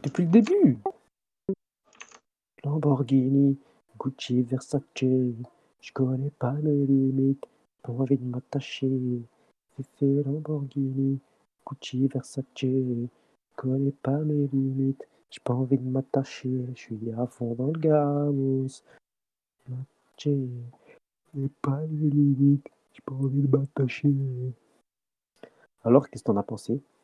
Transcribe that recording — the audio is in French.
depuis le début. Lamborghini, Gucci, Versace, je connais pas mes limites, pas envie de m'attacher. Fefe, Lamborghini, Gucci, Versace, je connais pas mes limites, j'ai pas envie de m'attacher, je suis à fond dans le gamos. J'ai pas les limites, j'ai pas envie de m'attacher. Alors, qu'est-ce que t'en as pensé?